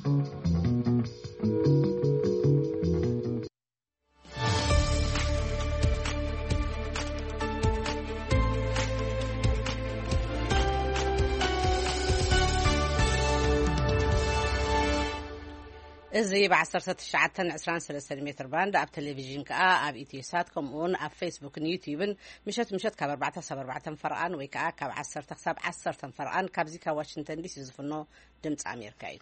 إزاي بعصرت الشعاتن 23 متر باند أب تلفزيون كأ أب إتيسات كمون أب فيسبوك نيوتيوب مشت كبر بعتها صبر بعتها فرقان ويكأ كب عصرت حساب عصرت فرقان كابزيكا واشنطن دي سيزفنو دمت أمريكاي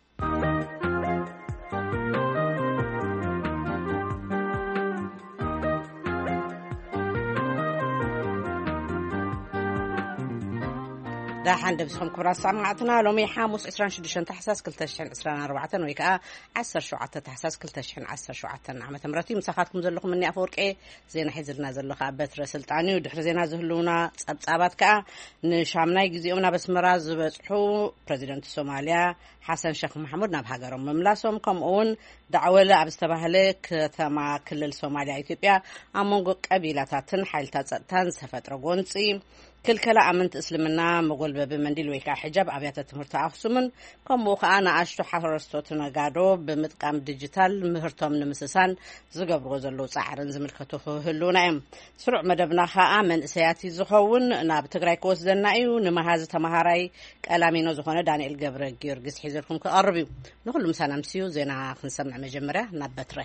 دا حند بسخم كبرات سمعتنا لومي حاموس 26 تحساس كل تشحن 24 ويكا 10 شعات تحساس كل تشحن 10 شعات عام تمرتي مساخاتكم زلكم مني افورقي زين حزرنا زلخ ابتر سلطاني ودحر زينا زهلونا صبصابات كا نشامناي غزيومنا بسمرا زبصحو بريزيدنت سوماليا حسن شيخ محمود ناب هاجرهم مملاسهم كمون دعوه اب استباهله كتما كلل سوماليا اثيوبيا امونغو قبيلاتاتن حيلتا صدتان سفطر غونصي كلكلا امنت اسلمنا مغول بمنديل ويكا حجاب ابيات تمرت اخسمن كم انا اشتو حرستوتنا غادو بمطقام ديجيتال مهرتهم نمسسان زغبرو زلو صعرن زملكتو هلونا سرع مدبنا خا من سياتي زخون ناب تግራይ كوسدنا ايو نمهاز تمهاراي قلامينو زخونه دانيال غبر غيورغس حيزركم كقربيو نخلو سلامسيو زينا خنسمع مجمره نابتره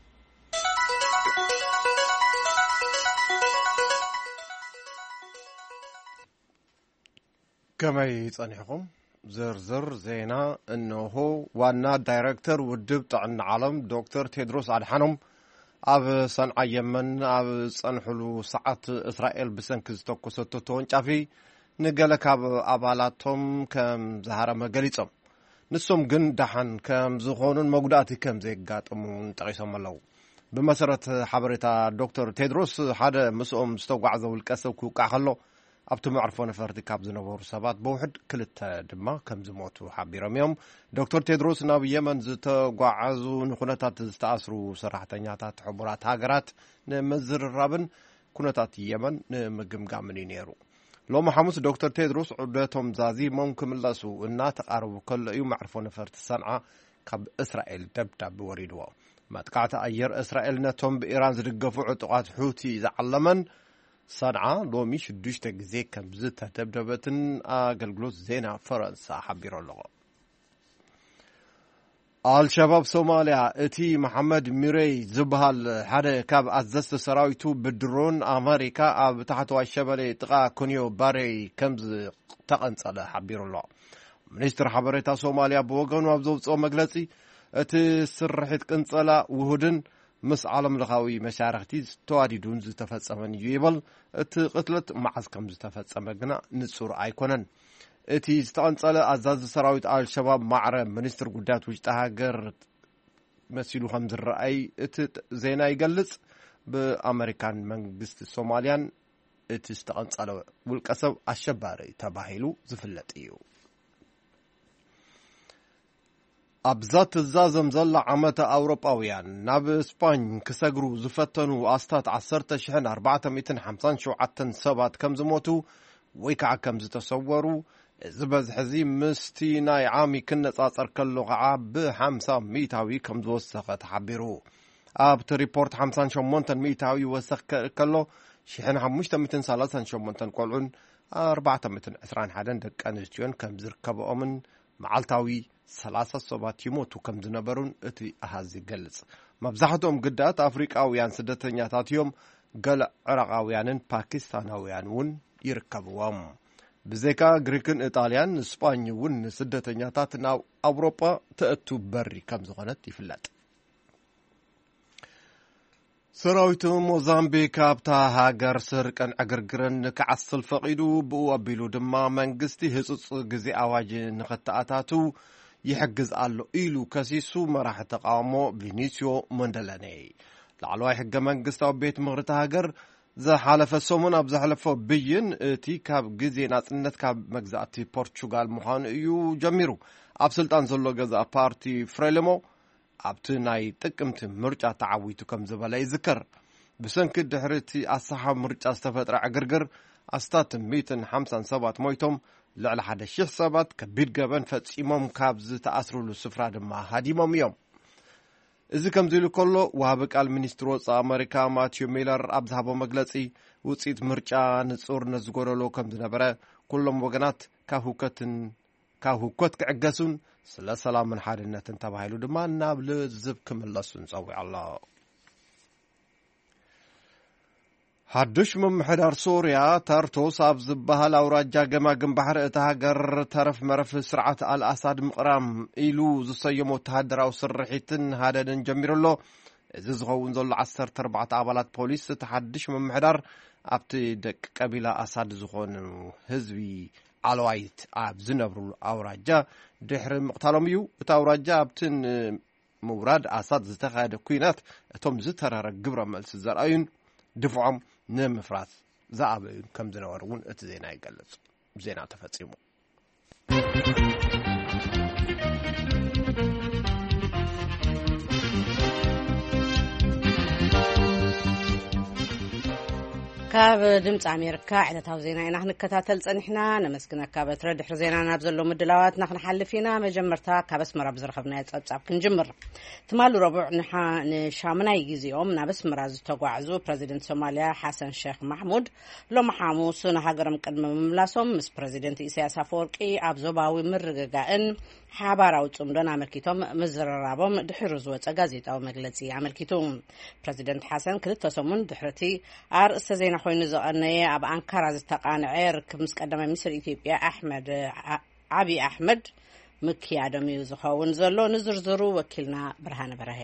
كما يصنعكم زرزر زينا انه وانا دايركتور ودب طعن عالم دكتور تيدروس أدحانوم اب صنع يمن اب صنحلو ساعات اسرائيل بسنك زتكوسته تونጫفي نقلك ابالاتهم كم زهره مغليصم نسوم جن دحن كم زخونن مغداتي كم زيغاطمون طقيسم الله بمسرت حبرتا دكتور تيدروس حدا مسؤم استوغعزو القسوكو قاخلو أبتو معرفون فردي كاب زنبور سبات بوحد كلتا دما كم زموتو حبيرم يوم دكتور تيدروس ناب يمن زتقعزو نخونتات زتأسرو سراحتنياتات حبورات هاجرات نمزر الرابن كونتات يمن نمقمقامني نيرو لو محمود دكتور تيدروس عدتهم زازي ممكن اللاسو إنا تقاربو كل يوم معرفون فرد الصنعة كاب إسرائيل دبدب وريدوا ما تقعت أير إسرائيل نتهم بإيران زدقفو عطقات حوتي زعلمن صنعاء لومي شدوشتا غزي كم زتا دبدبتن اغلغلوس زينا فرنسا حبيرو لغو الشباب سوماليا اتي محمد ميري زبهال حدا كاب ازست سراويتو بدرون امريكا اب تحتوا الشبلي تقا كونيو باري كمز تقنصله حبيرو لغو منستر حبريتا سوماليا بوغنو ابزوصو مغلصي اتي سرحت قنصلا وهدن مس عالم لغاوي مشارختي تواديدون زتفصمن يبل اتقتلت معز كم زتفصم غنا نصور ايكونن اتي استانصله ازاز سراويت الشباب معره منستر غدات وجه هاجر مسيلو خمز الراي ات زينا يغلص بامريكان منግስት ሶማሊያን ات استانصله ولقسب اشباري تباهيلو زفلطيو أبزات الزازم زل عامة أوروباويان ناب إسبان كسجرو زفتنو أستات 10,450 شوعة سبات كم زموتو ويكع كم زتصوروا زبز حزيم مستيناي عامي كنا تصار كله عاب 500 ميتاوي كم زوسخة حبيرو أبت ريبورت 50 مونتن ميتاوي وسخ كله شحن 500 شمونتن قولون 420 حدن دك أنجتيون كم زركبوا من معلتاوي 3 سبات يموتو كم زنبرون اتي أهازي قلص مبزحتهم قدات أفريقاويان سدتنياتاتيوم قلع عراقاويان باكستاناويان ون يركبوهم بزيكا غريكن إيطاليان اسباني ون سدتنياتاتنا أوروبا تأتو بري كم زغنت يفلات سراويتو موزامبيك ابتا هاجر سرقن اغرغرن كعصل فقيدو بوابيلو دما منغستي هصص غزي اواج نختاتاتو يحجز الله إيلو كسيسو مراح تقامو فينيسيو موندلاني لعلواي حق منغستاو بيت مغرت هاجر ذا حالف السومون ابز حلفو بين تي كاب غزي ناصنت كاب مغزاتي بورتوغال مخان يو جميرو اب سلطان زلو غزا بارتي فريلمو ابتناي تقمت مرجع تعويتو كم زبلا يذكر بسنك دحرتي اصحاب مرجع استفطر عغرغر استات 157 مويتم ልዕሊ 1,000 ሰባት ከቢድ ገበን ፈጺሞም ካብ ዝተኣስሩሉ ስፍራ ድማ ሃዲሞም እዮም እዚ ከም ዝኢሉ ከሎ ወሃቢ ቃል ሚኒስትር ወፃኢ ኣሜሪካ ማቲዩ ሚለር ኣብ ዝሃቦ መግለጺ ውጽኢት ምርጫ ንጹርነት ዝጎደሎ ከም ዝነበረ ኩሎም ወገናት ካብ ህውከት ክዕገሱን ስለ ሰላምን ሓድነትን ተባሂሉ ድማ ናብ ልዝብ ክምለሱን ጸዊዑ ኣሎ ሓድሽ ምምሕዳር ሶርያ ታርቶስ ኣብ ዝበሃል ኣውራጃ ገማግም ባሕሪ እታ ሃገር ተረፍ መረፍ ስርዓት አልአሳድ ምቕራም ኢሉ ዝሰየሞ ወተሃደራዊ ስርሒትን ሃደድን ጀሚሩሎ እዚ ዝኸውን ዘሎ 14 ኣባላት ፖሊስ እቲ ሓድሽ ምምሕዳር ኣብቲ ደቂ ቀቢላ ኣሳድ ዝኾኑ ህዝቢ ዓለዋይት ኣብ ዝነብሩሉ ኣውራጃ ድሕሪ ምቕታሎም እዩ እቲ ኣውራጃ ኣብቲ ምውራድ ኣሳድ ዝተኻየደ ኩናት እቶም ዝተረረ ግብረ መልሲ ዘርአዩን ድፍዖም ንምፍራስ ዝኣበዩን ከም ዝነበሩ እውን እቲ ዜና ይገልጽ ዜና ተፈጺሙ ካብ ድምፂ ኣሜሪካ ዕለታዊ ዜና ኢና ክንከታተል ጸኒሕና ነመስግነካ በትረ ድሕሪ ዜና ናብ ዘሎ ምድላዋት ንኽንሓልፍ ኢና መጀመርታ ካብ ኣስመራ ብዝረኸብናዮ ጸብጻብ ክንጅምር ትማሉ ረቡዕ ንሻምናይ ጊዜኦም ናብ ኣስመራ ዝተጓዕዙ ፕረዚደንት ሶማልያ ሓሰን ሼክ ማሕሙድ ሎሚ ሐሙስ ንሃገሮም ቅድሚ ምምላሶም ምስ ፕረዚደንት ኢሳያስ ኣፈወርቂ ኣብ ዞባዊ ምርግጋእን ሓባራዊ ጽምዶን ኣመልኪቶም ምዝረራቦም ድሕሪ ዝወፀ ጋዜጣዊ መግለጺ ኣመልኪቱ ፕረዚደንት ሓሰን ክልተ ሰሙን ድሕርቲ ኣርእስተ ዜና ኮይኑ ዘቐነየ ኣብ ኣንካራ ዝተቃንዐ ርክብ ምስ ቀዳማይ ሚኒስትር ኢትዮጵያ ዓብዪ ኣሕመድ ምክያዶም እዩ ዝኸውን ዘሎ ንዝርዝሩ ወኪልና ብርሃነ በረሄ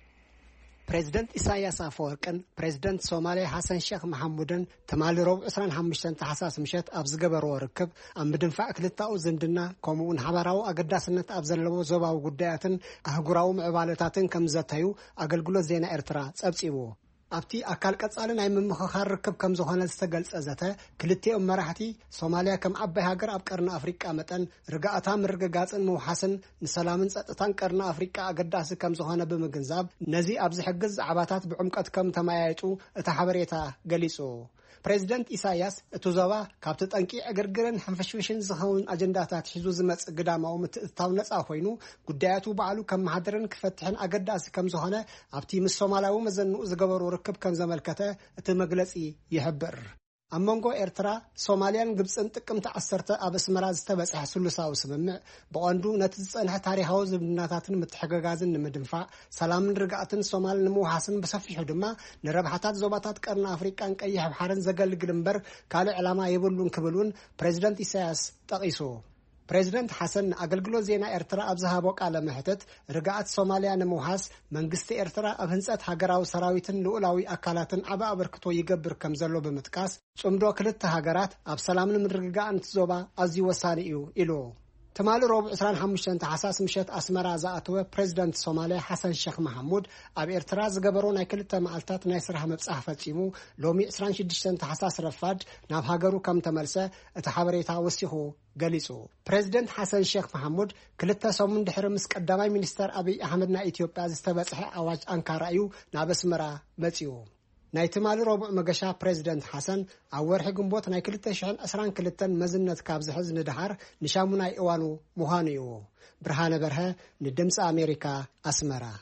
ፕሬዝደንት ኢሳያስ አፈወርቅን ፕሬዝደንት ሶማሊያ ሓሰን ሼክ መሐሙድን ተማሊ ረቡዕ 25 ታሕሳስ ምሸት ኣብ ዝገበርዎ ርክብ ኣብ ምድንፋዕ ክልታኡ ዝንድና ከምኡውን ሓባራዊ ኣገዳስነት ኣብ ዘለዎ ዞባዊ ጉዳያትን ኣህጉራዊ ምዕባለታትን ከም ዘተዩ ኣገልግሎት ዜና ኤርትራ ጸብጺቡ ኣብቲ ኣካል ቀጻሊ ናይ ምምኽኻር ርክብ ከም ዝኾነ ዝተገልጸ ዘተ ክልቲኦም መራሕቲ ሶማልያ ከም ዓባይ ሃገር ኣብ ቀርኒ ኣፍሪቃ መጠን ርግኣታ ምርግጋጽን ምውሓስን ንሰላምን ጸጥታን ቀርኒ ኣፍሪቃ ኣገዳሲ ከም ዝኾነ ብምግንዛብ ነዚ ኣብ ዝሕግዝ ዛዕባታት ብዕምቀት ከም ተመያየጡ እቲ ሓበሬታ ገሊጹ ፕሬዝደንት ኢሳያስ እቲ ዞባ ካብቲ ጠንቂ ዕግርግርን ሕንፍሽፍሽን ዝኸውን ኣጀንዳታት ሒዙ ዝመጽእ ግዳማዊ ምትእትታው ነጻ ኮይኑ ጉዳያቱ በዓሉ ከም ማሕደርን ክፈትሕን ኣገዳሲ ከም ዝኾነ ኣብቲ ምስ ሶማላዊ መዘንኡ ዝገበሩ ርክብ ከም ዘመልከተ እቲ መግለጺ ይሕብር ኣብ መንጎ ኤርትራ ሶማልያን ግብፅን ጥቅምቲ 10 ኣብ ኣስመራ ዝተበጽሐ ስሉሳዊ ስምምዕ ብቐንዱ ነቲ ዝጸንሐ ታሪኻዊ ዝምድናታትን ምትሕግጋዝን ንምድንፋዕ ሰላምን ርግኣትን ሶማል ንምውሓስን ብሰፊሑ ድማ ንረብሓታት ዞባታት ቀርኒ ኣፍሪቃን ቀይሕ ባሕርን ዘገልግል እምበር ካልእ ዕላማ የብሉን ክብሉን ፕሬዝደንት ኢሳያስ ጠቒሱ ፕሬዝደንት ሓሰን ኣገልግሎት ዜና ኤርትራ ኣብ ዝሃቦ ቃለ መሕተት ርግኣት ሶማልያ ንምውሓስ መንግስቲ ኤርትራ ኣብ ህንጸት ሃገራዊ ሰራዊትን ልኡላዊ ኣካላትን ዓቢ ኣበርክቶ ይገብር ከም ዘሎ ብምጥቃስ ጽምዶ ክልተ ሃገራት ኣብ ሰላምን ምርግጋእን ዞባ ኣዝዩ ወሳኒ እዩ ኢሉ تمالي ربع 25 تحساس مشت أسمرا زاتوه بريزيدنت سوماليا حسن شيخ محمود أب إرتراز جبرون أي كل تمالتات نايسرها مبصحفة تيمو لومي 26 تحساس رفاج ناب هاجرو كم تملسة اتحبريتها وسيخو جالسو بريزيدنت حسن شيخ محمود كل تسمون دحر مسك قدامي مينستر أبي أحمدنا إثيوبيا استبصح أواج أنكار أيو ناب أسمرا متيو نايتمالي ربع مقاشا بريزيدنت حسن أورح جنبوت ناي كل تشعن أسران كلتن مزنة كابز حزن دحر نشامنا إوانو مهانيو برهانة برها ندمس أمريكا أسمرا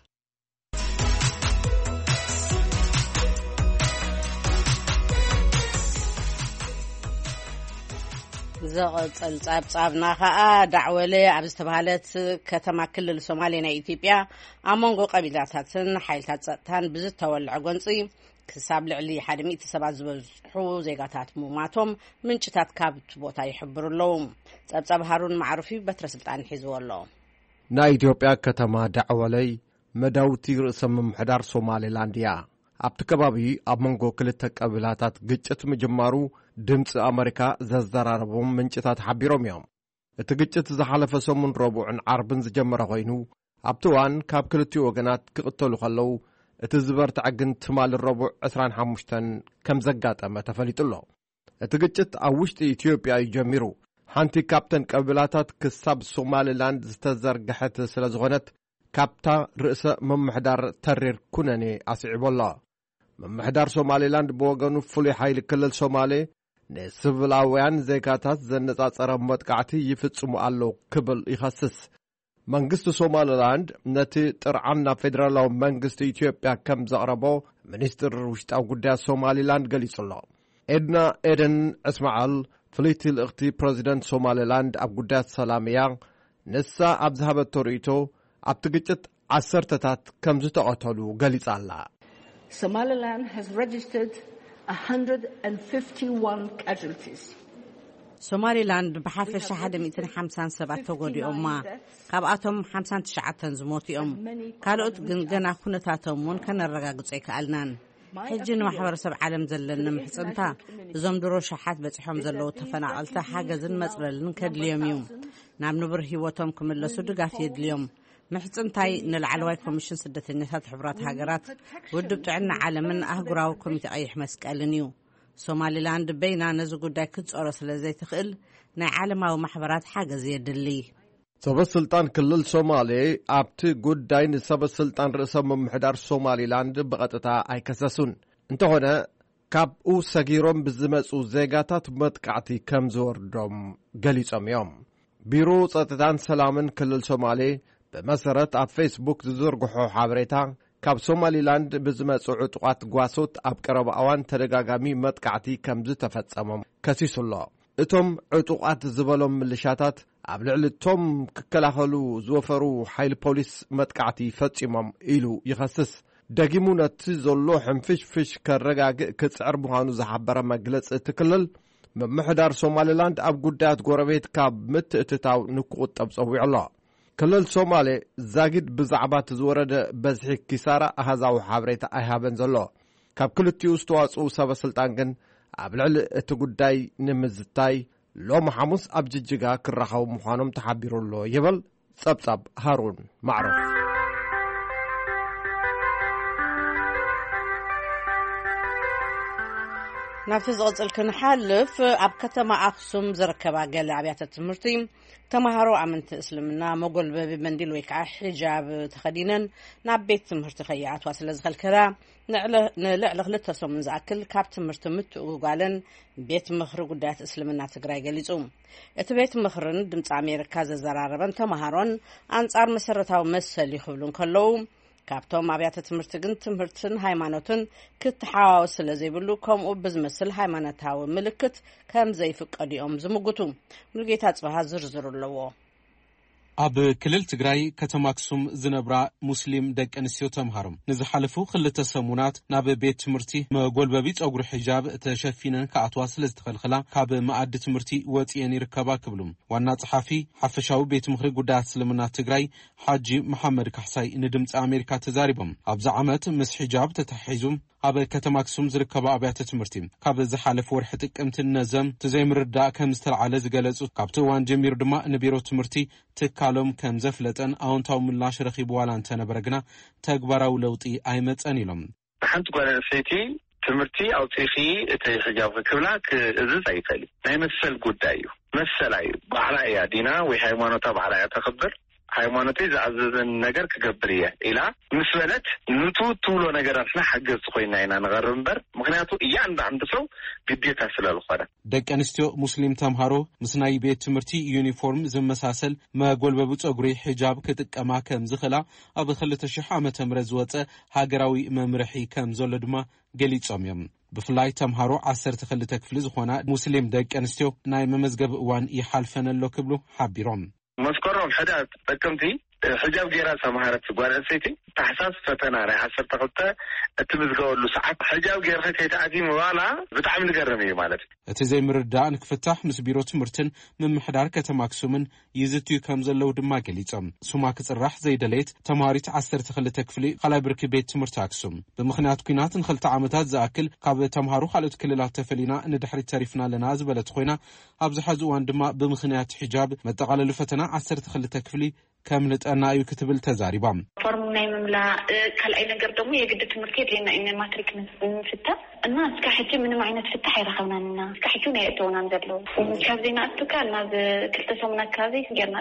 زغط صابنا خا دعوله عبد تبهالت كتما كل الصومالي نا إثيوبيا أمونغو قبيلاتاتن حيلتات صتان بزت تولع قنصي كساب لعلي حدمي تسبع زبحو زيغاتات موماتهم من شتات كابت بوتا يحبروا لهم صاب هارون معروفي بتر سلطان حزو الله نا إثيوبيا كتما دعولي مداوتي رسم محدار صومالي لانديا أبتكبابي أمونغو كلتا قبيلاتات قجت مجمارو دمس أمريكا ززدراربهم من شتات حبيروم يوم اتقجت زحالف سمون ربوعن عربن زجمر غينو أبتوان كاب كلتي وغنات كقتلو خلو اتزبر تعقن تمال الربوع 25 كم زقات أما تفليت الله اتقجت أوشت إثيوبيا يجمرو حانتي كابتن قبيلاتات كساب سومالي لاند زتزرقحت سلازغنت كابتا رئيس ممحدار ترير كوناني أسعب الله ممحدار سومالي لاند بوغنو فولي حايل كلل سومالي ንስብላውያን ዜጋታት ዘነጻጸረ መጥቃዕቲ ይፍጽሙ ኣለዉ ክብል ይኸስስ። መንግስቲ ሶማሊላንድ ነቲ ጥርዓን ናብ ፌደራላዊ መንግስቲ ኢትዮጵያ ከም ዘቕረቦ ሚኒስትር ውሽጣዊ ጉዳያት ሶማሊላንድ ገሊጹ ኣሎ። ኤድና ኤደን እስማዓል ፍልይቲ ልእኽቲ ፕሬዚደንት ሶማሊላንድ ኣብ ጉዳያት ሰላም እያ ንሳ ኣብ ዝሃበቶ ርእቶ ኣብቲ ግጭት 10ታት ከም ዝተቐተሉ ገሊጻ ኣላ። Somaliland has registered 151 casualties. ሶማሊላንድ ብሓፈሻ 150 ሰባት ተጎዲኦማ ካብኣቶም 59 ዝሞቱ እዮም። ካልኦት ግን ገና ኩነታቶም ውን ከነረጋግጾ ይከኣልናን። ሕጂ ንማሕበረሰብ ዓለም ዘለና ምሕጽንታ እዞም ድሮ ሸሓት በፂሖም ዘለዉ ተፈናቐልቲ ሓገዝን መጽለልን ከድልዮም እዩ። ናብ ንብር ህይወቶም ክምለሱ ድጋፍ የድልዮም። ምሕጽንታይ ንላዕለዋይ ኮሚሽን ስደተኛታት ሕብራት ሃገራት ውድብ ጥዕና ዓለምን ኣህጉራዊ ኮሚቴ ቀይሕ መስቀልን እዩ። ሶማሊላንድ በይና ነዚ ጉዳይ ክትጸሮ ስለ ዘይትኽእል ናይ ዓለማዊ ማሕበራት ሓገዝ የድሊ። ሰበስልጣን ክልል ሶማሌ ኣብቲ ጉዳይ ንሰበስልጣን ርእሰ ምምሕዳር ሶማሊላንድ ብቐጥታ ኣይከሰሱን። እንተኾነ ካብኡ ሰጊሮም ብዝመፁ ዜጋታት መጥቃዕቲ ከም ዝወርዶም ገሊጾም እዮም። ቢሮ ጸጥታን ሰላምን ክልል ሶማሌ ብመሰረት ኣብ ፌስቡክ ዝዝርግሖ ሓበሬታ ካብ ሶማሊላንድ ብዝመፁ ዕጡቓት ጓሶት ኣብ ቀረባ እዋን ተደጋጋሚ መጥቃዕቲ ከም ዝተፈጸሞም ከሲሱ ኣሎ። እቶም ዕጡቓት ዝበሎም ምልሻታት ኣብ ልዕሊ እቶም ክከላኸሉ ዝወፈሩ ሓይሊ ፖሊስ መጥቃዕቲ ፈጺሞም ኢሉ ይኸስስ። ደጊሙ ነቲ ዘሎ ሕንፍሽፍሽ ከረጋግእ ክጽዕር ምዃኑ ዝሓበረ መግለፂ እቲ ክልል ምምሕዳር ሶማሊላንድ ኣብ ጉዳያት ጎረቤት ካብ ምትእትታው ንክቁጠብ ጸዊዑ ኣሎ። ክልል ሶማሌ ዛጊድ ብዛዕባ ዝወረደ በዝሒ ኪሳራ ኣሃዛዊ ሓበሬታ ኣይሃበን ዘሎ። ካብ ክልቲኡ ዝተዋጽኡ ሰበስልጣን ግን ኣብ ልዕሊ እቲ ጉዳይ ንምዝታይ ሎሚ ሐሙስ ኣብ ጅጅጋ ክራኸቡ ምዃኖም ተሓቢሩ ኣሎ ይብል ጸብጻብ ሃሩን ማዕሩፍ። ናብቲ ዝቕጽል ክንሓልፍ ኣብ ከተማ ኣክሱም ዝርከባ ገለ ኣብያተ ትምህርቲ ተማሃሮ ኣመንቲ እስልምና መጎልበቢ መንዲል ወይ ከዓ ሒጃብ ተኸዲነን ናብ ቤት ትምህርቲ ከይኣትዋ ስለ ዝኸልከላ ንልዕሊ 2 ሰሙን ዝኣክል ካብ ትምህርቲ ምትእጉጓለን ቤት ምኽሪ ጉዳያት እስልምና ትግራይ ገሊጹ። እቲ ቤት ምኽርን ድምፂ ኣሜሪካ ዘዘራረበን ተማሃሮን ኣንጻር መሰረታዊ መሰል ይኽብሉን ከለዉ ካብቶም ኣብያተ ትምህርቲ ግን ትምህርትን ሃይማኖትን ክትሓዋወስ ስለ ዘይብሉ ከምኡ ብዝመስል ሃይማኖታዊ ምልክት ከም ዘይፍቀዱ እዮም ዝምግቱ። ሙሉጌታ ጽባህ ዝርዝር ኣለዎ። ኣብ ክልል ትግራይ ከተማ ኣክሱም ዝነብራ ሙስሊም ደቂ ኣንስትዮ ተምሃሮ ንዝሓለፉ 2 ሰሙናት ናብ ቤት ትምህርቲ መጎልበቢ ጸጉሪ ሒጃብ ተሸፊነን ከኣትዋ ስለ ዝተኸልኸላ ካብ ማኣዲ ትምህርቲ ወፂአን ይርከባ ክብሉ ዋና ጸሓፊ ሓፈሻዊ ቤት ምኽሪ ጉዳያት እስልምና ትግራይ ሓጂ መሐመድ ካሕሳይ ንድምፂ ኣሜሪካ ተዛሪቦም ኣብዚ ዓመት ምስ ሒጃብ ተታሒዙ ኣብ ከተማ ኣክሱም ዝርከባ ኣብያተ ትምህርቲ ካብ ዝሓለፈ ወርሒ ጥቅምቲ ነዘም ተዘይምርዳእ ከም ዝተልዓለ ዝገለጹ ካብቲ እዋን ጀሚሩ ድማ ንቢሮ ትምህርቲ ትካሎም ከም ዘፍለጠን ኣዎንታዊ ምላሽ ረኺቡ ዋላ እንተነበረ ግና ተግባራዊ ለውጢ ኣይመፀን ኢሎም። ሓንቲ ጓል ኣንስተይቲ ትምህርቲ ኣውፂኺ እቲ ሒጃብ ክብላ ክእዝዝ ኣይፈሊ ናይ መሰል ጉዳይ እዩ። መሰላ እዩ ባዕላ እያ ዲና ወይ ሃይማኖታ ባዕላ እያ ተኽብር ሃይማኖተይ ዝኣዘዘን ነገር ክገብር እየ ኢላ ምስ በለት ንቱ ትብሎ ነገራትና ሓገዝ ኮይና ኢና ንቐርብ እምበር ምክንያቱ እያንዳንዱ ሰው ግዴታ ስለዝኾነ ደቂ ኣንስትዮ ሙስሊም ተምሃሮ ምስ ናይ ቤት ትምህርቲ ዩኒፎርም ዝመሳሰል መጎልበቢ ጸጉሪ ሒጃብ ክጥቀማ ከም ዝኽእላ ኣብ 2000 ዓመተ ምህረት ዝወፀ ሃገራዊ መምርሒ ከም ዘሎ ድማ ገሊጾም እዮም። ብፍላይ ተምሃሮ 12 ክፍሊ ዝኾና ሙስሊም ደቂ ኣንስትዮ ናይ መመዝገብ እዋን ይሓልፈነሎ ክብሉ ሓቢሮም መስከረም ሕዳር ጥቅምቲ حجاب جيران سماهرت سجوان سيتي تحساس فتنا على عشر تقطة التمزجوا اللسعات حجاب جيران كيتعدي موالا بتعمل جرمي مالتي. تزي مردان كفتح مسبيروت مرتن من محدار كتماكسومن يزتيو كمزلو دماغليتم سماك الراح زي دليت تماريت عسر تخلي تكفلي خلاي بركي بيت مرتاكسوم بمخنات كينات نخلت عامتات زاكل قابل تمهارو خالد كللات تفلينا ندحري تعرفنا لنا زبلت خوينا ابز حزوان دما بمخنات حجاب متقال الفتنا عسر تخلي تكفلي كاملت أنا أيو كتب التزاريبام. فرمنا مملا كل أي نقدر دمو يقدر تمركز لنا إن ما ترك نفتح الناس كحكي من معينة فتح يرخونا الناس كحكيونا يأتونا نزلوا كذينا أتوكلنا كل تسمنا كذي جرنا لنا.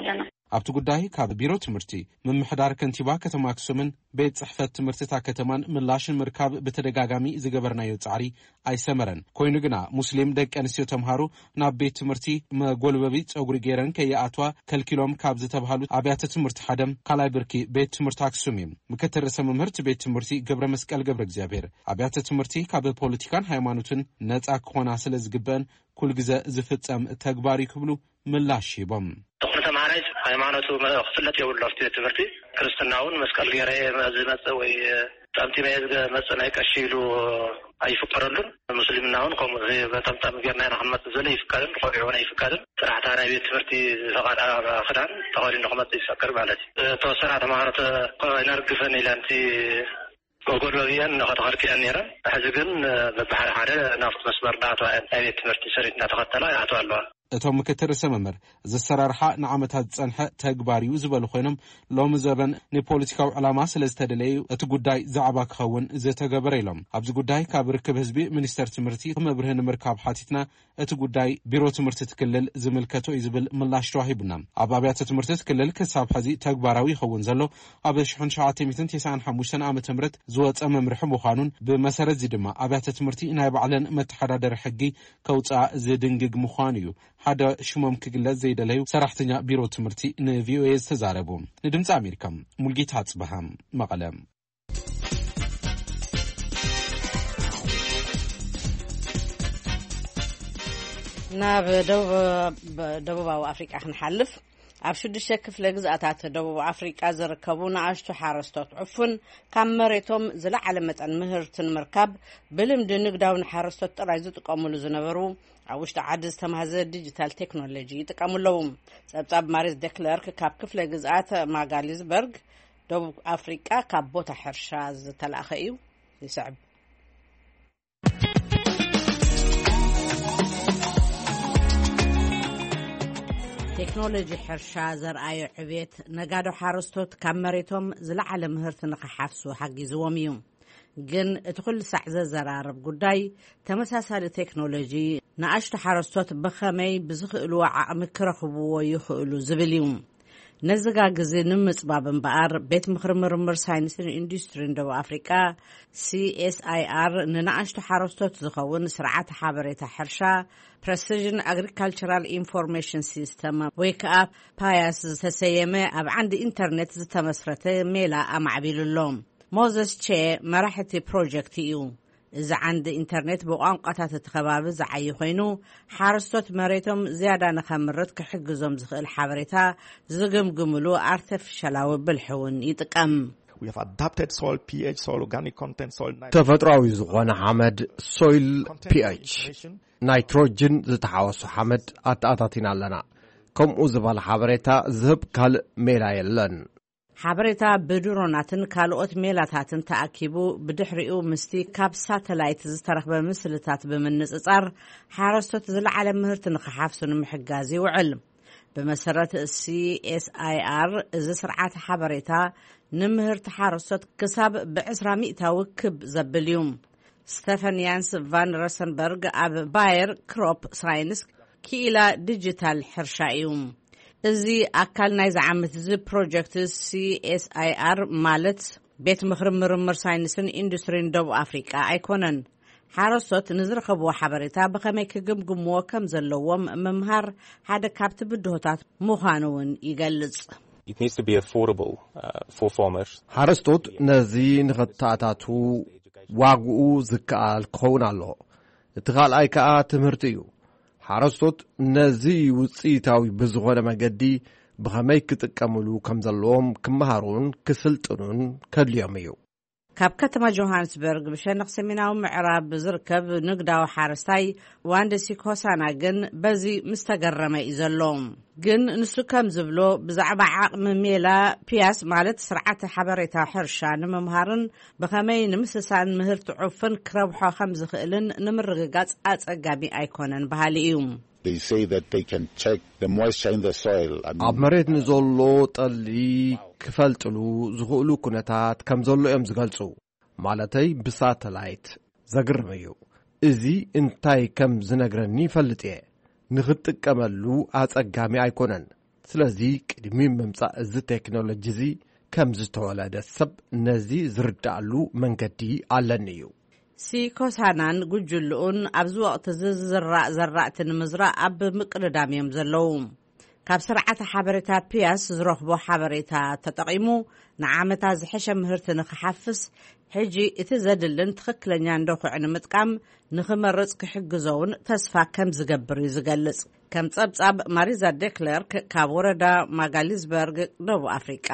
ኣብቲ ጉዳይ ካብ ቢሮ ትምህርቲ ምምሕዳር ከንቲባ ከተማ ኣክሱምን ቤት ጽሕፈት ትምህርትታት ከተማን ምላሽን ምርካብ በተደጋጋሚ ዝገበርናዮ ጻዕሪ ኣይሰመረን ኮይኑ ግና ሙስሊም ደቂ ኣንስትዮ ተምሃሩ ናብ ቤት ትምህርቲ መጎልበቢ ጸጉሪ ገይረን ከይኣትዋ ከልኪሎም ካብ ዝተባሃሉ ኣብያተ ትምህርቲ ሓደም ካልኣይ ብርኪ ቤት ትምህርቲ ኣክሱም እዩ። ምክትል ርእሰ መምህርት ቤት ትምህርቲ ገብረ መስቀል ገብረ እግዚአብሔር ኣብያተ ትምህርቲ ካብ ፖለቲካን ሃይማኖትን ነጻ ክኾና ስለ ዝግበአን ኩል ግዜ ዝፍጸም ተግባር ይክብሉ ምላሽ ይቦም። ተማሃራይ ሃይማኖቱ ክፍለጥ የብሉ ኣብቲ ትምህርቲ ክርስትናውን መስቀል ገይረ ዝመጽእ ወይ ጣምቲ መጽእ ናይ ቀሺ ኢሉ ኣይፍቀረሉን ሙስሊምናውን ከምኡ በጣም ገርና ንኽመጽእ ዘሎ ይፍቀድን ቆቢዑን ኣይፍቀድን ጥራሕታ ናይ ቤት ትምህርቲ ዝፈቓድ ክዳን ተኸዲኑ ንኽመጽእ ይፈቅድ ማለት እዩ። ተወሰና ተምሃሮ ይነርግፈን ኢለንቲ ጎልበቢያን ንኸተኸልኪአን ነይረን ሕዚ ግን በብሓደ ሓደ ናብቲ መስመር እናኣተዋእን ናይ ቤት ትምህርቲ ሰሪት እናተኸተላ ይኣትዋ ኣለዋ። እቶም ምክትል ርእሰ መምህር ዝሰራርሓ ንዓመታት ዝጸንሐ ተግባር እዩ ዝበሉ ኮይኖም ሎሚ ዘበን ንፖለቲካዊ ዕላማ ስለ ዝተደለዩ እቲ ጉዳይ ዛዕባ ክኸውን ዝተገበረ ኢሎም ኣብዚ ጉዳይ ካብ ርክብ ህዝቢ ሚኒስተር ትምህርቲ መብርህ ንምርካብ ሓቲትና እቲ ጉዳይ ቢሮ ትምህርቲ ትክልል ዝምልከቶ እዩ ዝብል ምላሽ ተዋሂቡና። ኣብ ኣብያተ ትምህርቲ ትክልል ክሳብ ሕዚ ተግባራዊ ይኸውን ዘሎ ኣብ 1995 ዓ.ም ዝወፀ መምርሒ ምዃኑን ብመሰረት እዚ ድማ ኣብያተ ትምህርቲ ናይ ባዕለን መተሓዳደሪ ሕጊ ከውፃእ ዝድንግግ ምዃኑ እዩ ሓደ ሽሞም ክግለጽ ዘይደለዩ ሰራሕተኛ ቢሮ ትምህርቲ ንቪኦኤ ዝተዛረቡ። ንድምፂ ኣሜሪካ ሙልጌታ ጽባሃ መቐለ። ናብ ደቡባዊ ኣፍሪቃ ክንሓልፍ ኣብ 6 ክፍለ ግዝኣታት ደቡብ ኣፍሪቃ ዝርከቡ ንኣሽቱ ሓረስቶት ዕፉን ካብ መሬቶም ዝለዓለ መጠን ምህርትን ምርካብ ብልምዲ ንግዳዊ ሓረስቶት ጥራይ ዝጥቀሙሉ ዝነበሩ ኣብ ውሽጢ ዓዲ ዝተማህዘ ዲጂታል ቴክኖሎጂ ይጥቀሙለዉ። ጸብጻብ ማሪስ ደክለርክ ካብ ክፍለ ግዝኣት ማጋሊዝበርግ ደቡብ ኣፍሪቃ ካብ ቦታ ሕርሻ ዝተላእኸ እዩ ይስዕብ። ቴክኖሎጂ ሕርሻ ዘርአዮ ዕብየት ነጋዶ ሓረስቶት ካብ መሬቶም ዝለዓለ ምህርቲ ንኽሓፍሱ ሓጊዝዎም እዩ። ግን እቲ ኩሉ ሳዕ ዘዘራርብ ጉዳይ ተመሳሳሊ ቴክኖሎጂ ንኣሽቱ ሓረስቶት ብኸመይ ብዝኽእልዎ ዓቕሚ ክረኽብዎ ይኽእሉ ዝብል እዩ። ነዚጋ ግዜ ንምጽባብ እምበኣር ቤት ምክሪ ምርምር ሳይንስን ኢንዱስትሪን ደቡብ ኣፍሪቃ CSIR ንኣሽቱ ሓረስቶት ዝኸውን ስርዓት ሓበሬታ ሕርሻ Precision Agricultural Information System ወይ ከዓ ፓያስ ዝተሰየመ ኣብ ዓንዲ ኢንተርኔት ዝተመስረተ ሜላ ኣማዕቢሉሎም። ሞዘስ ቼ መራሕቲ ፕሮጀክት እዩ። እዚ ዓንዲ ኢንተርኔት ብቋንቋታት ተኸባቢ ዝዓይ ኮይኑ ሓረስቶት መሬቶም ዝያዳ ንኸምርት ክሕግዞም ዝኽእል ሓበሬታ ዝግምግምሉ ኣርቲፊሻላዊ ብልሕውን ይጥቀም። ተፈጥሯዊ ዝኾነ ሓመድ ሶይል pH ናይትሮጅን ዝተሓወሱ ሓመድ ኣተኣታቲና ኣለና። ከምኡ ዝበለ ሓበሬታ ዝህብ ካልእ ሜላ የለን። ሓበሬታ ብድሮናትን ካልኦት ሜላታትን ተኣኪቡ ብድሕሪኡ ምስቲ ካብ ሳተላይት ዝተረኽበ ምስልታት ብምንጽጻር ሓረስቶት ዝለዓለ ምህርቲ ንኽሓፍሱ ንምሕጋዝ ይውዕል። ብመሰረት CSIR እዚ ስርዓት ሓበሬታ ንምህርቲ ሓረስቶት ክሳብ ብ20 ሚእታዊ ክብ ዘብል እዩ። ስቴፈን ያንስ ቫን ረሰንበርግ ኣብ ባየር ክሮፕ ሳይንስ ክኢላ ዲጂታል ሕርሻ እዩ። እዚ ኣካል ናይ ዝዓመት እዚ ፕሮጀክት CSIR ማለት ቤት ምክሪ ምርምር ሳይንስን ኢንዱስትሪን ደቡብ ኣፍሪቃ ኣይኮነን። ሓረስቶት ንዝረኸብዎ ሓበሬታ ብኸመይ ክግምግምዎ ከም ዘለዎም ምምሃር ሓደ ካብቲ ብድሆታት ምዃኑ እውን ይገልጽ። ሓረስቶት ነዚ ንኽተኣታቱ ዋግኡ ዝከኣል ክኸውን ኣሎ። እቲ ካልኣይ ከዓ ትምህርቲ እዩ። ሓረስቶት ነዚ ውፅኢታዊ ብዝኾነ መገዲ ብኸመይ ክጥቀምሉ ከም ዘለዎም ክመሃሩን ክስልጥኑን ከድልዮም እዩ። ካብ ከተማ ጆሃንስበርግ ብሸነኽ ሰሜናዊ ምዕራብ ዝርከብ ንግዳዊ ሓረስታይ ዋንደሲ ኮሳና ግን በዚ ምስተገረመ እዩ ዘሎ። ግን ንሱ ከም ዝብሎ ብዛዕባ ዓቕሚ ሜላ ፒያስ ማለት ስርዓት ሓበሬታ ሕርሻ ንምምሃርን ብኸመይ ንምስሳን ምህርቲ ዑፍን ክረብሖ ከም ዝኽእልን ንምርግጋጽ ኣጸጋሚ ኣይኮነን ባህሊ እዩ። ኣብ መሬት ንዘሎ ጠሊ ክፈልጥሉ ዝኽእሉ ኩነታት ከም ዘሎ እዮም ዝገልጹ። ማለተይ ብሳተላይት ዘግርም እዩ። እዚ እንታይ ከም ዝነግረኒ ይፈልጥ እየ። ንኽጥቀመሉ ኣጸጋሚ ኣይኮነን። ስለዚ ቅድሚ ምምጻእ እዚ ቴክኖሎጂ እዚ ከም ዝተወለደ ሰብ ነዚ ዝርዳእሉ መንገዲ ኣለኒ እዩ ሲኮሳናን ጉጅልኡን ኣብዚ ወቅቲ ዝዝራእ ዘራእቲ ንምዝራእ ኣብ ምቅድዳም እዮም ዘለዉ ካብ ስርዓተ ሓበሬታ ፒያስ ዝረኽቦ ሓበሬታ ተጠቒሙ ንዓመታት ዝሐሸ ምህርቲ ንኽሓፍስ ሕጂ እቲ ዘድልን ትኽክለኛ እንደኹዕ ንምጥቃም ንኽመርጽ ክሕግዘውን ተስፋ ከም ዝገብር እዩ ዝገልጽ ከም ጸብጻብ ማሪዛ ዴክለርክ ካብ ወረዳ ማጋሊዝበርግ ደቡብ ኣፍሪቃ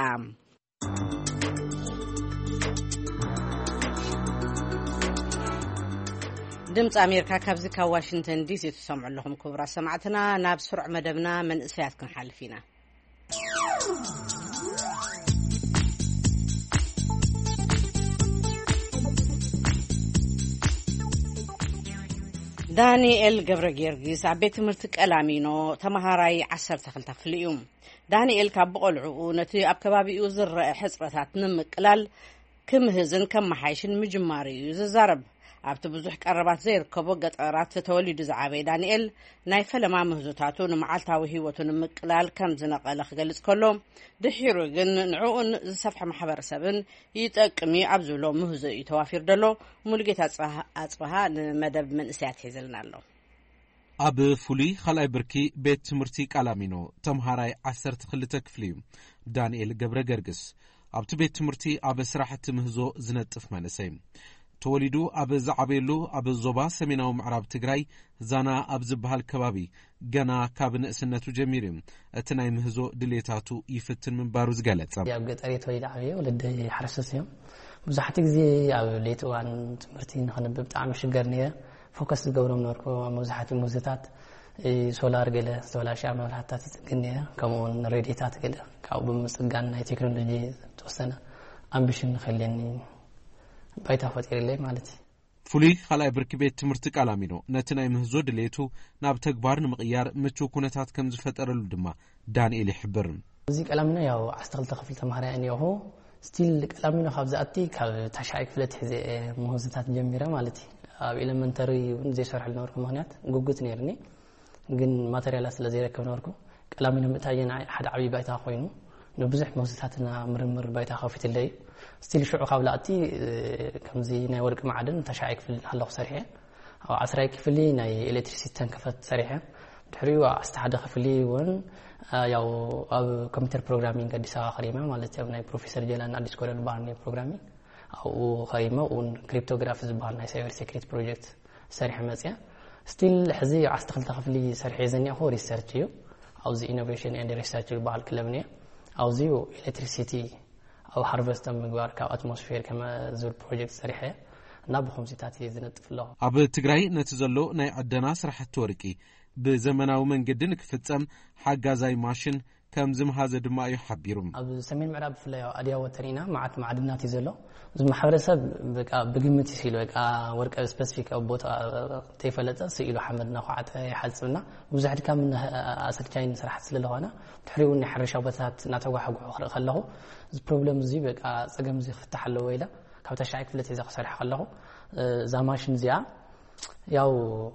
ድምፂ ኣሜሪካ ካብዚ ካብ ዋሽንግተን ዲሲ ትሰምዑ ኣለኹም ክቡራት ሰማዕትና ናብ ስሩዕ መደብና መንእስያት ክንሓልፍ ኢና ዳንኤል ገብረ ጊዮርጊስ ኣብ ቤት ትምህርቲ ቀላሚኖ ተማሃራይ 12 ክፍሊ እዩ ዳንኤል ካብ በቆልዑኡ ነቲ ኣብ ከባቢኡ ዝረአ ሕጽረታት ንምቅላል ክምህዝን ከመሓይሽን ምጅማር እዩ ዝዛረብ ኣብቲ ብዙሕ ቀረባት ዘይርከቦ ገጠራት ተወሊዱ ዝዓበየ ዳንኤል ናይ ፈለማ ምህዞታቱ ንመዓልታዊ ህይወቱ ንምቅላል ከም ዝነቐለ ክገልጽ ከሎ ድሒሩ ግን ንዕኡን ዝሰፍሐ ማሕበረሰብን ይጠቅሚ ኣብ ዝብሎ ምህዞ እዩ ተዋፊር ደሎ ሙሉጌታ ኣጽባሃ ንመደብ መንእስያት ሒዘልና ኣሎ ኣብ ፍሉይ ካልኣይ ብርኪ ቤት ትምህርቲ ቃላሚኖ ተምሃራይ 12 ክፍሊ እዩ ዳንኤል ገብረ ገርግስ ኣብቲ ቤት ትምህርቲ ኣብ ስራሕቲ ምህዞ ዝነጥፍ መንእሰይ ተወሊዱ ኣብ ዝዓበየሉ ኣብ ዞባ ሰሜናዊ ምዕራብ ትግራይ ዛና ኣብ ዝበሃል ከባቢ ገና ካብ ንእስነቱ ጀሚሩ እቲ ናይ ምህዞ ድሌታቱ ይፍትን ምንባሩ ዝገለጸ ኣብ ገጠር ተወሊዱ ዓበየ ወለደይ ሓረስቶት እዮም ብዙሓት ግዜ ኣብ ሌት እዋን ትምህርቲ ንኽንብብ ብጣዕሚ ሽገር ነይረ ፎከስ ዝገብሮም ነበርኩ መብዛሕትኡ ምህዞታት ሶላር ገለ ዝተበላሸዐ መብራህትታት ይጽግን ነይረ ከምኡውን ሬድዮታት ገለ ካብኡ ብምጽጋን ናይ ቴክኖሎጂ ተወሰነ ኣምቢሽን ንኸልየኒ ባይታ ፈጢርለይ ማለት እዩ ፍሉይ ካልኣይ ብርኪ ቤት ትምህርቲ ቃላሚኖ ነቲ ናይ ምህዞ ድሌቱ ናብ ተግባር ንምቕያር ምቹው ኩነታት ከም ዝፈጠረሉ ድማ ዳንኤል ይሕብር እዚ ቃላሚኖ ያው 12 ክፍሊ ተምሃራይ እኒአሁ ስቲል ቃላሚኖ ካብ ዝኣቲ ካብ ታሻይ ክፍለ ትሕዘ ምህዞታት ጀሚረ ማለት እዩ ኣብ ኤሌመንተሪ እውን ዘይሰርሕ ነበርኩ ምክንያት ጉጉት ነይርኒ ግን ማተርያላት ስለ ዘይረክብ ነበርኩ ቃላሚኖ ምእታየን ሓደ ዓብይ ባይታ ኮይኑ ንብዙሕ ምህዞታትና ምርምር ባይታ ከፊትለይ ስቲል ሽዑ ካብ ላእቲ ከምዚ ናይ ወርቂ ማዕድን ታሻይ ክፍሊ ሃለኹ ሰሪሐ ኣብ 10 ክፍሊ ናይ ኤሌክትሪሲቲ ተንከፈት ሰሪሐ ድሕሪኡ 11 ክፍሊ እውን ያው ኣብ ኮምፒውተር ፕሮግራሚንግ አዲስ አበባ ኸሪመ ማለት ያው ናይ ፕሮፌሰር ጀላን አዲስ ኮለል ባርኒ ፕሮግራሚንግ او خيمه وكريبتوغراف زبال ناي سايبر سيكريت بروجكت سريح مزيا ستيل حزي عستقل تخفلي سريح زني هو ريسيرشيو او زي انوفيشن اند ريسيرش بال كلمني او زيو الكتريسيتي او هارفست مغبار كا اتموسفير كما زول بروجكت سريحه ناب خمسيتات يزنطف له اب تግራይ ነቲ ዘሎ ናይ ዕደና ስራሕቲ ወርቂ ብዘመናዊ መንገድን ክፍጸም ሓጋዛይ ማሽን ከም ዝምሃዘ ድማ ይحبيرم ኣብ ሰሜን ምዕራብ ፍላይ ኣድያ ወተሪና ማዓት ማዕድናት ይዘሎ ዝማሕበረሰብ በቃ ብግምት ይሲሉ በቃ ወርቀ ስፔሲፊክ ቦታ ተይፈለጠ ሲኢሉ ሓመድና ኳዓተ ይሓጽብና ብዙሕ ድካም ኣሰልቻይን ስራሕት ስለለሆነ ድሕሪውን ይሕርሻ ቦታት ናተጓሓጉ ከለኹ እዚ ፕሮብለም እዚ በቃ ጸገም እዚ ክፍታሕ ኣለዎ ኢላ ካብ ተሻይ ክፍለት ይዛ ክሰርሕ ከለኹ ዛ ማሽን እዚኣ ያው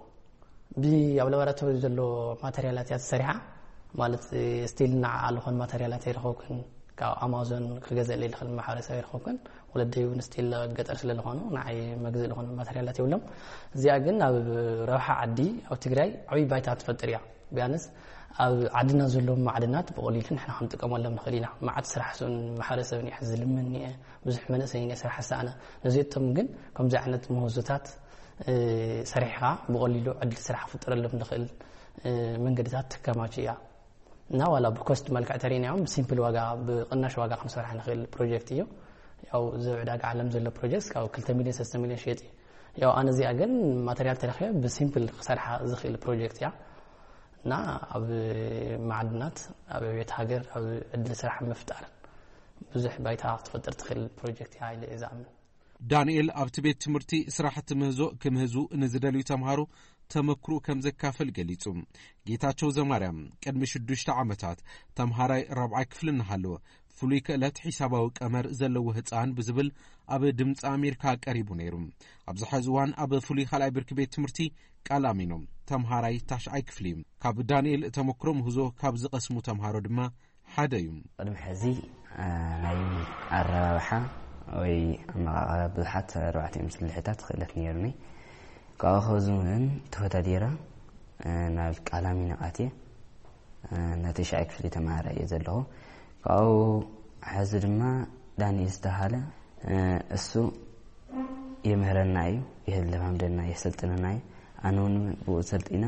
ያው ላቦራቶሪ ዘሎ ማተርያላት ያተሰሪሓ ማለት ስቲልና አልሆን ማተርያላት ይረኸውክን ካብ አማዞን ከገዘለ ይልክል ማሕበረሰብ ይረኸውክን ወለደዩን ስቲል ገጠር ስለለሆኑ ናይ መግዘ ለሆነ ማተርያላት ይብሎም እዚኣ ግን ኣብ ረብሓ ዓዲ ኣብ ትግራይ ዓብይ ባይታ ተፈጥር እያ ቢያንስ ኣብ ዓድና ዘሎ ማዕድናት በቀሊልን ንሕና ክንጥቀመሎም ንኽእል ኢና ማዓት ስራሕሱን ማሕበረሰብን ይሕዝልምን ብዙሕ መንእሰይን ስራሕ ሳኣነ ነዚቶም ግን ከምዚ ዓይነት ምህዞታት ሰሪሕኻ በቀሊሉ ዕድል ስራሕ ክፍጠረሎም ንኽእል መንገድታት ተከማች እያ እና ዋላ በኮስት መልክዕ ተሪናዮም ሲምፕል ዋጋ ብቅናሽ ዋጋ ክንሰርሕ ንኽእል ፕሮጀክት እዩ ያው ዝዕዳግ ዓለም ዘሎ ፕሮጀክት ካብ 2 ሚልዮን 3 ሚልዮን ሸጥ ያው ኣነ እዚኣ ግን ማተርያል ተረኺበ ብሲምፕል ክሰርሕ ዝኽእል ፕሮጀክት እያ እና ኣብ ማዕድናት ኣብ ቤት ሃገር ኣብ ዕድል ስራሕ ምፍጣር ብዙሕ ባይታ ክትፈጥር ትኽእል ፕሮጀክት እያ ኢለ እዛምን ዳንኤል ኣብቲ ቤት ትምህርቲ ስራሕቲ ምህዞ ክምህዙ ንዝደልዩ ተምሃሮ ተመክሩ ከም ዘካፈል ገሊጹ ጌታቸው ዘማርያም ቅድሚ 6 ዓመታት ተምሃራይ 4 ክፍሊ እናሃለወ ፍሉይ ክእለት ሒሳባዊ ቀመር ዘለዎ ህፃን ብዝብል ኣብ ድምፂ ኣሜሪካ ቀሪቡ ነይሩ ኣብዚ ሕዚ እዋን ኣብ ፍሉይ ካልኣይ ብርኪ ቤት ትምህርቲ ቃላሚኖ ተምሃራይ ታሽዓይ ክፍሊ ካብ ዳንኤል ተመክሮ ምህዞ ካብ ዝቀስሙ ተምሃሮ ድማ ሓደ እዩ ቅድሚ ሕዚ ናይ ኣረባብሓ ወይ ኣመቃቅራ ብዙሓት 4 ምስልሕታት ክእለት ነይሩኒ ካብኡ ኸዙን ተወዳዲረ ናብ ቃላሚ ነቃትየ ናተሻይ ክፍሊ ተምሃራ እየ ዘለኹ ካብኡ ሕዚ ድማ ዳንኤል ዝተባሃለ እሱ የምህረና እዩ የህለማምደና የሰልጥነና እዩ ኣነ እውን ብኡ ሰልጢነ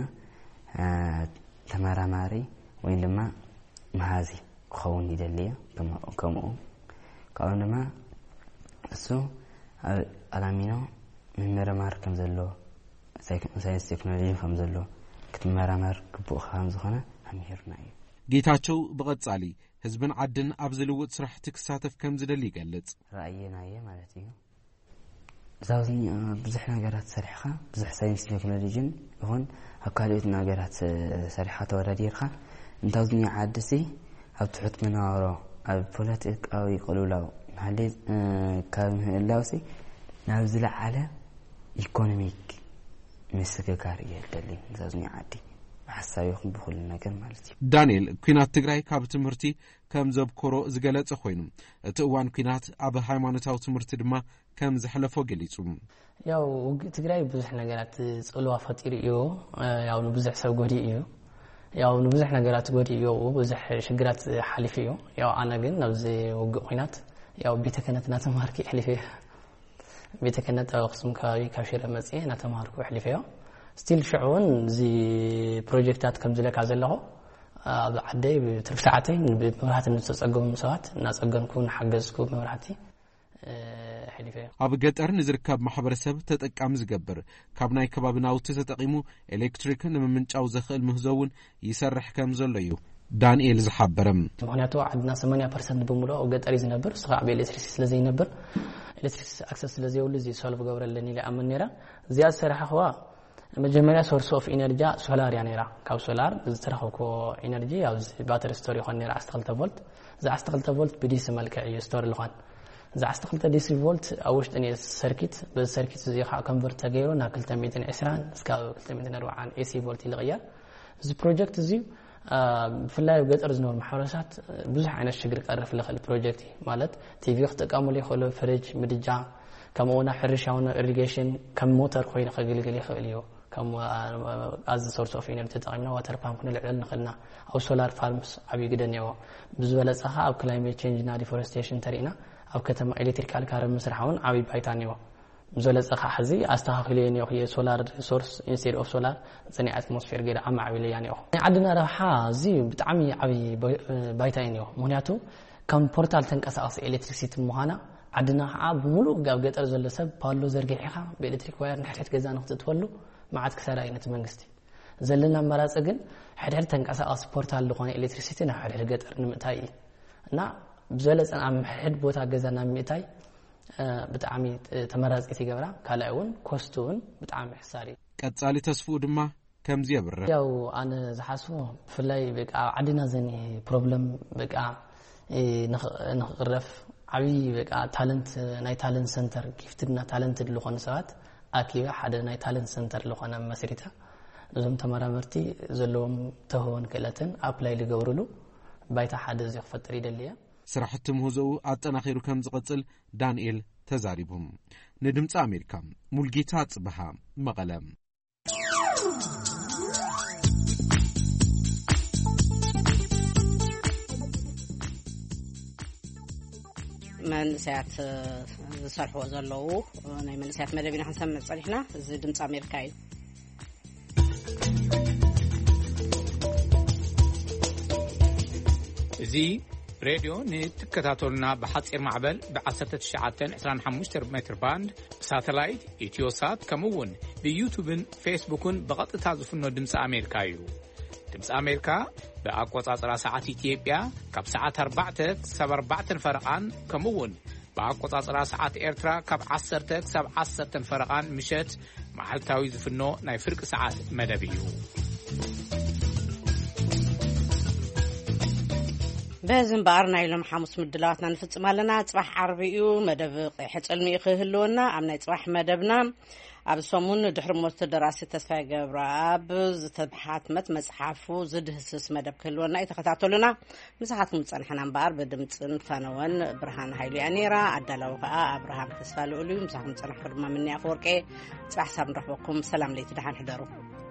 ተመራማሪ ወይ ድማ መሃዚ ክኸውን ይደልየ ከምኡ ካብኡ ድማ እሱ ቃላሚኖ ምምርማር ከም ዘሎ ሳይንስ ቴክኖሎጂ ከም ዘሎ ክትመራመር ግቡእ ከም ዝኾነ ኣምሂርና እዩ ጌታቸው ብቐጻሊ ህዝብን ዓድን ኣብ ዝልውጥ ስራሕቲ ክሳተፍ ከም ዝደሊ ይገልጽ ራእየናየ ማለት እዩ ዛውዝኒ ብዙሕ ነገራት ሰሪሕኻ ብዙሕ ሳይንስ ቴክኖሎጂን ይኹን ኣብ ካልኦት ነገራት ሰሪሕኻ ተወዳዲርካ እንታውዝኒ ዓድሲ ኣብ ትሑት መነባብሮ ኣብ ፖለቲካዊ ቅልውላው ናለይ ካብ ምህላውሲ ናብ ዝለዓለ ኢኮኖሚክ ምስግጋር የደሊ እንታውዝኒ ዓዲ ሓሳቢኹም ብኩሉ ነገር ማለት እዩ ዳንኤል ኩናት ትግራይ ካብ ትምህርቲ ከም ዘብኮሮ ዝገለጸ ኮይኑ እቲ እዋን ኩናት ኣብ ሃይማኖታዊ ትምህርቲ ድማ ከም ዝሕለፎ ገሊጹ ያው ትግራይ ብዙሕ ነገራት ጽልዋ ፈጢሩ እዩ ያው ብዙሕ ሰብ ጎዲ እዩ ያው ብዙሕ ነገራት ጎዲ እዩ ብዙሕ ሽግራት ሓሊፍ እዩ ያው ኣነ ግን ናብዚ ውግእ ኩናት ያው ቤተ ክህነት ናተማሃርኩ ሕሊፈ ቤተ ክህነት ኣክሱም ከባቢ ካብ ሽረ መጽእ ናተማሃርኩ ሕሊፈ ስቲል ሽዑን እዚ ፕሮጀክታት ከም ዝለካ ዘለኹ ኣብ ዓደይ ብትርፍ ሰዓተይ ብመብራህቲ ንተጸገሙ ሰባት እናጸገንኩ ንሓገዝኩ መብራህቲ ሕሊፈ ኣብ ገጠር ንዝርከብ ማሕበረሰብ ተጠቃሚ ዝገብር ካብ ናይ ከባቢ ናውቲ ተጠቂሙ ኤሌክትሪክ ንምምንጫው ዘኽእል ምህዞውን ይሰርሕ ከም ዘሎ እዩ ዳንኤል ዝሓበረም ምክንያቱ ዓድና 80% ብምሉእ ኣብ ገጠር ዝነብር ስኻ ኣብ ኤሌክትሪክ ስለዘይነብር ኤሌክትሪክ ኣክሰስ ስለዘይብሉ እዚ ሶልቭ ገብረለኒ ኢለ ኣምን ነይረ እዚኣ ዝሰራሕኽዋ መጀመሪያ ሶርስ ኦፍ ኢነርጂ ሶላር ያ ነይራ ካብ ሶላር ዝተረኸብኮ ኢነርጂ ያው ባትሪ ስቶር ይኾን ነይራ 12 ቮልት እዚ 12 ቮልት ብዲሲ መልክዕ እዩ ስቶር ልኾን እዚ 12 ዲሲ ቮልት ኣብ ውሽጢ ነይ ሰርኪት በዚ ሰርኪት እዚ ከዓ ኮንቨርት ተገይሩ ናብ 220 እስካብ 240 ኤሲ ቮልት ይልቕያ እዚ ፕሮጀክት እዚ ብፍላይ ኣብ ገጠር ዝነብሩ ማሕበረሰባት ብዙሕ ዓይነት ሽግር ቀርፍ ዝኽእል ፕሮጀክት ማለት ቲቪ ክጥቀሙሉ ይኽእሉ ፍሪጅ ምድጃ ከምኡ'ውን ሕርሻውን ኢሪጌሽን ከም ሞተር ኮይኑ ከገልግል ይኽእል እዩ ከም as a source of energy ተጠቂምና ዋተር ፓምፕ ንልዕል ንኽእልና ኣብ ሶላር ፋርምስ ዓብይ ግደ ነይዎ ብዝበለጸኻ ኣብ ክላይሜት ቼንጅ እና ዲፎረስቴሽን ተሪእና ኣብ ከተማ ኤሌክትሪካል ካር ምስራሕውን ዓብይ ባይታ ነይዎ ብዝበለጸኻ ሕዚ ኣስተኻኺሉ ነይዎ የሶላር ሶርስ ኢንስቴድ ኦፍ ሶላር ዘኒ ኣትሞስፌር ገይረ ኣማዕቢለ ያ ነይዎ ናይ ዓድና ረብሓ እዚ ብጣዕሚ ዓብይ ባይታ ነይዎ ምክንያቱ ከም ፖርታል ተንቀሳቐሲ ኤሌክትሪሲቲ ምዃና ዓድና ከዓ ብሙሉእ ኣብ ገጠር ዘሎ ሰብ ፓሎ ዘርጊሕኻ ብኤሌክትሪክ ዋየር ንሕድሕድ ገዛ ንኽትጥፈሉ ማዓት ክሰራ ዓይነት መንግስቲ ዘለና ኣማራፂ ግን ሕድሕድ ተንቀሳቐሲ ፖርታል ዝኾነ ኤሌክትሪሲቲ ናብ ሕድሕድ ገጠር ንምእታይ እና ብዝበለፀ ኣብ ሕድሕድ ቦታ ገዛ ናብ ምእታይ ብጣዕሚ ተመራፂት ይገብራ ካልኣይ እውን ኮስቱ እውን ብጣዕሚ ሕሳሪ ቀጻሊ ተስፉኡ ድማ ከምዚ የብርህ ያው ኣነ ዝሓስቦ ብፍላይ በቃ ዓድና ዘኒ ፕሮብለም በቃ ንኽቕረፍ ዓብይ በቃ ታለንት ናይ ታለንት ሰንተር ጊፍትድና ታለንትድ ዝኾኑ ሰባት ኣኪባ ሓደ ናይ ታለንት ሰንተር ዝኾነ መስሪታ እዞም ተመራመርቲ ዘለዎም ተህወን ክእለትን ኣፕላይ ዝገብርሉ ባይታ ሓደ እዚ ክፈጥር ይደልየ ስራሕቲ ምህዞኡ ኣጠናኺሩ ከም ዝቐጽል ዳንኤል ተዛሪቦም ንድምፂ ኣሜሪካ ሙልጌታ ጽብሃ መቐለም መንእሰያት ዝሰርሕዎ ዘለዉ ናይ መንእሰያት መደብ ኢና ክንሰምዕ ፀኒሕና እዚ ድምፂ ኣሜሪካ እዩ እዚ ሬድዮ ንትከታተሉና ብሓፂር ማዕበል ብ1925 ሜትር ባንድ ብሳተላይት ኢትዮሳት ከምኡውን ብዩቱብን ፌስቡክን ብቐጥታ ዝፍኖ ድምፂ ኣሜሪካ እዩ ድምፂ ኣሜሪካ ብኣቆጻጽራ ሰዓት ኢትዮጵያ ካብ ሰዓት 4 ክሳብ 4 ፈረቓን ከምኡውን ብኣቆጻጽራ ሰዓት ኤርትራ ካብ 10 ክሳብ 10 ፈረቓን ምሸት መዓልታዊ ዝፍኖ ናይ ፍርቂ ሰዓት መደብ እዩ بازم بارنا يلوم حاموس مدلاتنا نفصم لنا صباح عربيو مدب حصلمي يخهلونا امنا صباح مدبنا اب سمون دحر موت دراسه تسفاي غبراب زتبحات مصحفو زدهسس مدب كلونا يتخاتلونا مسحاتكم صنحنا امبار بدمصن فنون برهان هايلي انيرا عدلاو ابراهام تسفالولو مسحكم صنح خدمه مني افورقي صباح سام نرحبكم سلام ليت دحان حضروا